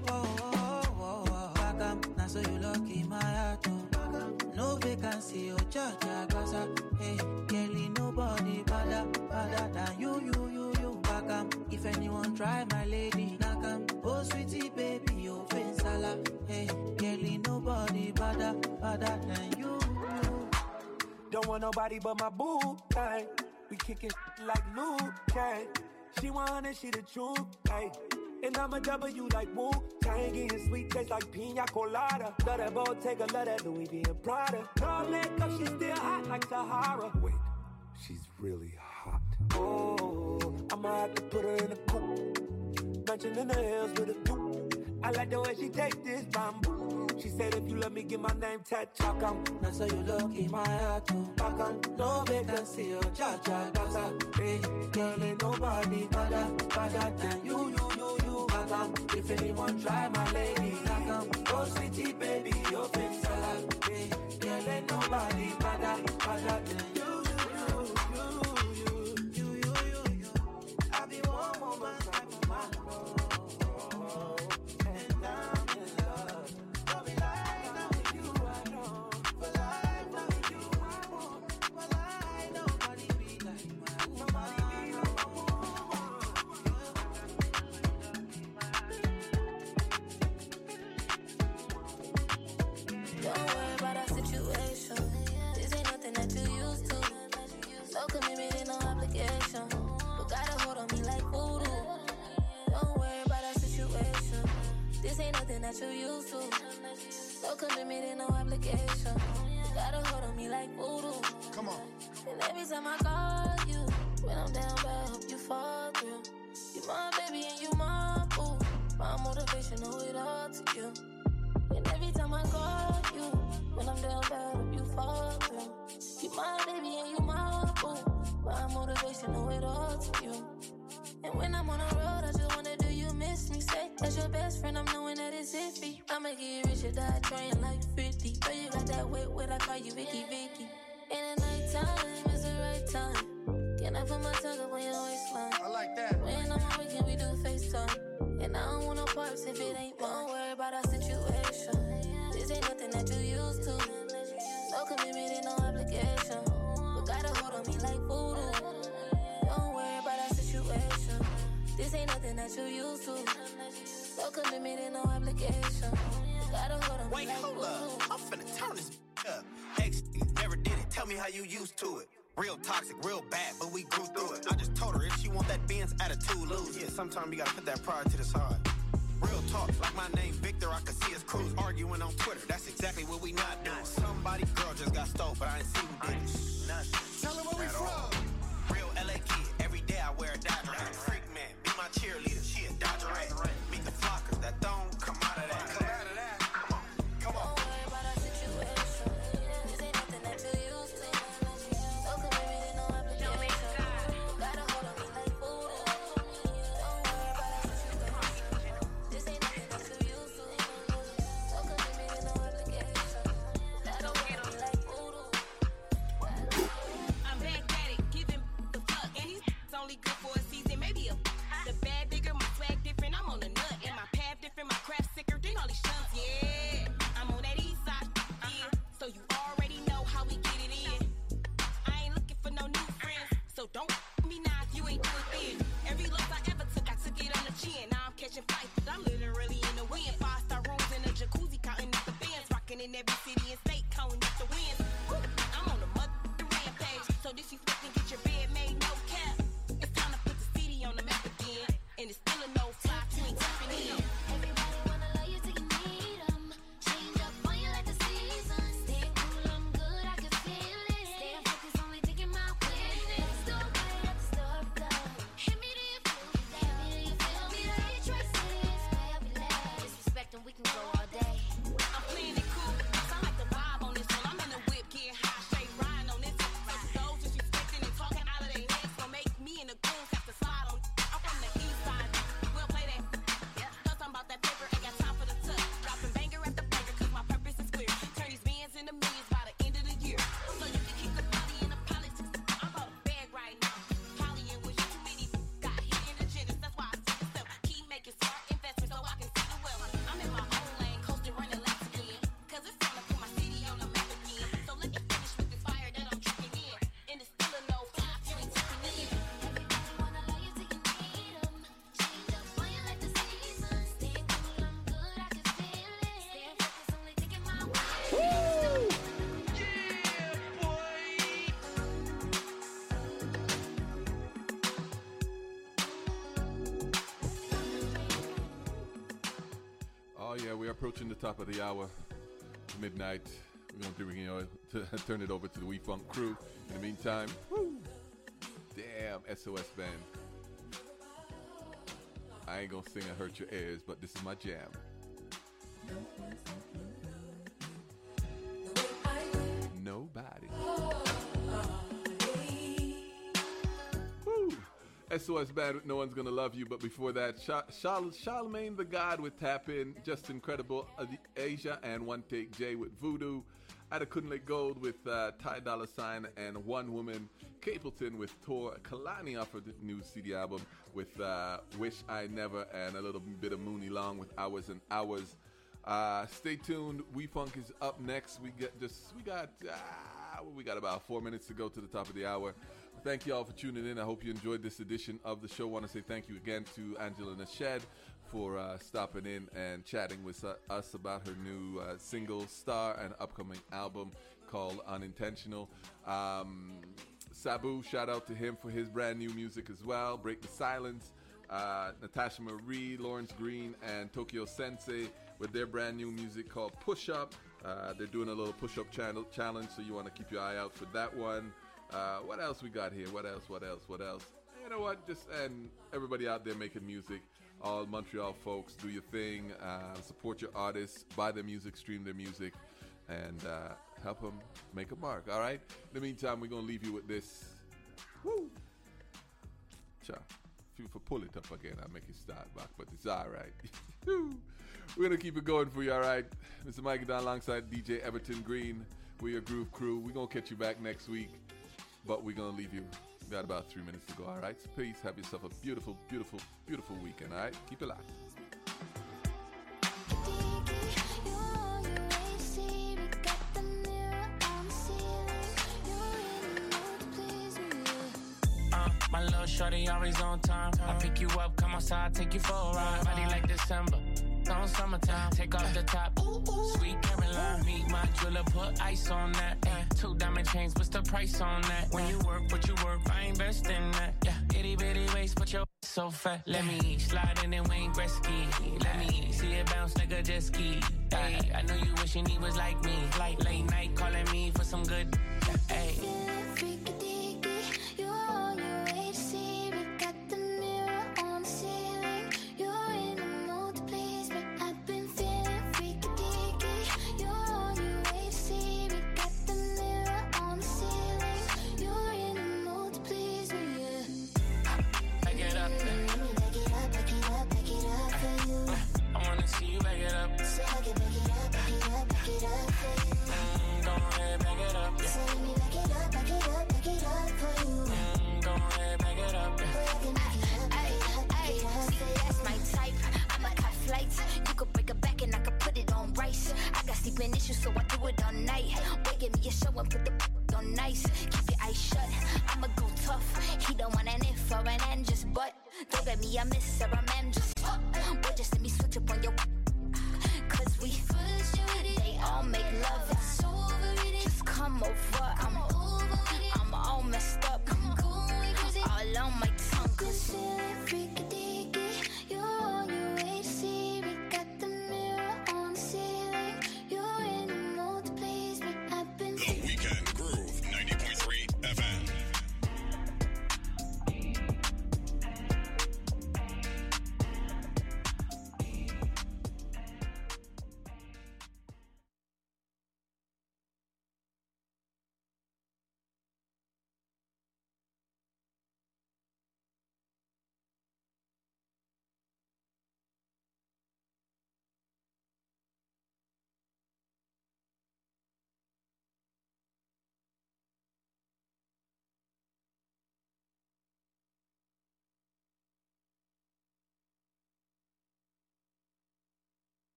oh. Back up, now so you lucky my heart, oh. No vacancy, oh, cha-cha, gaza. Hey, Kelly, nobody better than you. Back up, if anyone try my lady, knock em. Oh, sweetie, baby, oh, fensala. Hey, Kelly, nobody better than you. Don't want nobody but my boo thing. We kick it like Luke Kang. She 100, she the truth, hey. And I'm a W like Wu Tang, getting sweet taste like pina colada. Love that Bottega, love that Louis V and Prada. No makeup, she's still hot like Sahara. Wait, she's really hot. Oh, I'ma have to put her in a coupe, mansion in the hills with a coupe. I like the way she take this bamboo. She said if you let me get my name tattooed, now so you look in my heart too. Back on, no vacancy, oh, cha-cha, gaza. Hey, girl, ain't nobody better than you. Back on, if anyone try my lady, knock on. Oh, sweetie, baby, you're been salad. Hey, girl, ain't nobody better than you. I be one woman type of man. nothing that you used to. No commitment and no obligation. You got a hold on me like voodoo. Come on. And every time I call you, when I'm down bad, hope you fall through. You my baby and you my boo. My motivation, owe it all to you. And every time I call you, when I'm down bad, hope you fall through. You my baby and you my boo. My motivation, owe it all to you. And when I'm on the road, I just wonder, do you miss me? Say that's your best friend, I'm knowing that it's iffy. I'ma get you rich or die trying like 50. But you got that wet, I call you Vicky Vicky. And at nighttime is the right time. Can I put my tongue up on your waistline? I like that. When I'm on weekend, we do FaceTime. And I don't want no parts if it ain't mine. Don't worry about our situation. This ain't nothing that you used to. No commitment and no obligation. But gotta hold on me like voodoo. Don't worry about our situation. This ain't nothing that you used to. No commitment and no obligation. But gotta hold on me like voodoo. Wait, hold up. I'm finna turn this up. Ex never did it. Tell me how you used to it. Real toxic, real bad, but we grew through it. I just told her if she want that Benz attitude, lose. Yeah, sometimes you gotta put that pride to the side. Real talk, like my name Victor, I could see us cruise. Arguing on Twitter, that's exactly what we not doing. Somebody girl just got stole, but I ain't see who did it. Tell them where we from. Real LA kid, every day I wear a Dodger hat. Freak man, be my cheerleader, she a Dodger rat. Meet the flockers that don't come out of that. Come out of that. Come on. Don't worry about our situation. This ain't nothing that you used to. No commitment and no obligation. Gotta hold on me like voodoo. Don't worry about our situation. This ain't nothing that you used to. No commitment and no obligation. Gotta hold on me like voodoo. I'm back at it, giving the fuck. And he's only good for a season, maybe a the bad bigger, my swag different. I'm on the nut, and my path different, my craft sicker than all these chumps. Yeah, I'm on that east side, yeah. So you already know how we get it in. I ain't looking for no new friends, so don't me now if you ain't do it then. Every loss I ever took, I took it on the chin. Now I'm catching fights, I'm literally in the wind. 5-star rooms in a jacuzzi, counting up the bands, rocking in every city and state, counting up the wins. Woo, I'm on the mother rampage, so this you fucking get your bed made, no cap. It's time to put the city on the map again, and it's still a no fly, you ain't tapping in. Everybody wanna love you till you need 'em. Change up on you like the seasons. Staying cool, I'm good, I can feel it. Staying focused, only thinking my witness. Don't wait at the store, go. Hit me, do you feel me? Hit me, do you feel me? Like traces, way up your legs. Disrespect and we can go all day. I'm playing it cool, sound like the vibe on this one. I'm in the whip, getting high, straight riding on this. So those disrespecting and talking out of their heads gon' make me and the goons have to slide on. I'm from the east side, we'll play that. Cause I'm about that paper, ain't got time for the tuck. Dropping banger after banger, cause my purpose is clear. Turn these bands into millions by the end of the year. So you can keep the body in the politics. I'm about a bag right now. Holly and wish too many got hidden agendas. That's why I see myself. Keep making smart investments so I can see the wealth. I'm in my own lane, coasting, running laps again. Cause it's time to put my city on the map again. So let me finish with this fire that I'm drinking in. And it's still a no fly, you ain't tapping in. Everybody wanna love you till you need 'em. Change up on you like the seasons. Staying cool, I'm good, I can feel it. Staying focused, only thinking my witness. Oh yeah, we're approaching the top of the hour, midnight. We're gonna do, to turn it over to the We Funk crew. In the meantime, damn SOS band. I ain't gonna sing and hurt your ears, but this is my jam. Nobody. Woo. SOS band with No One's Gonna Love You, but before that, Charlemagne the God with Tap In, Just Incredible, Asia, and One Take J with Voodoo. Ada Couldn't Let Gold with Ty Dolla $ign, and One Woman, Capleton with Tor. Kalani offered the new CD album with Wish I Never, and a little bit of Mooney Long with Hours and Hours. Stay tuned. We Funk is up next. We got about 4 minutes to go to the top of the hour. Thank you all for tuning in. I hope you enjoyed this edition of the show. I want to say thank you again to Angela Nashed for stopping in and chatting with us about her new single, Star, and upcoming album called Unintentional. Sabu, shout out to him for his brand new music as well, Break the Silence. Natasha Marie, Lawrence Green, and Tokyo Sensei with their brand new music called Push Up. They're doing a little push-up challenge, so you want to keep your eye out for that one. What else we got here? What else? You know what? And everybody out there making music, all Montreal folks, do your thing. Support your artists, buy their music, stream their music, and help them make a mark, all right? In the meantime, we're going to leave you with this. Woo! Cha. If you pull it up again, I'll make it start back, but it's all right. We're going to keep it going for you, all right? Mr. Mikey Don alongside DJ Everton Green. We're your Groove Crew. We're going to catch you back next week, but we're going to leave you. We got about 3 minutes to go, all right? So please have yourself a beautiful, beautiful, beautiful weekend, all right? Keep it locked. My little shorty always on time. I pick you up, come outside, take you for a ride. Body like December, on summertime. Take off the top, sweet Caroline. Meet my jeweler, put ice on that. 2 diamond chains, what's the price on that? When you work, what you work, I invest in that. Yeah, itty bitty waist, but your so fat. Let me slide in and Wayne Gretzky. Let me see it bounce like a jet ski. Ay, I know you wishing he was like me. Like late night calling me for some good. Ay. Issues, so I do it all night. Wait, give me a show and put the on nice. Keep your eyes shut, I'ma go tough. He don't want an if or an and just but. Don't get me a miss or a man just boy, just let me switch up on your cause we they all make love. Just come over, I'm all messed up. All on my tongue cause freaky deaky. You're on your way to see me. Got the mirror on the ceiling. The Weekend Groove, 90.3 FM.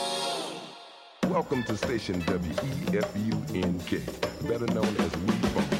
Welcome to station WEFUNK, better known as We Funk.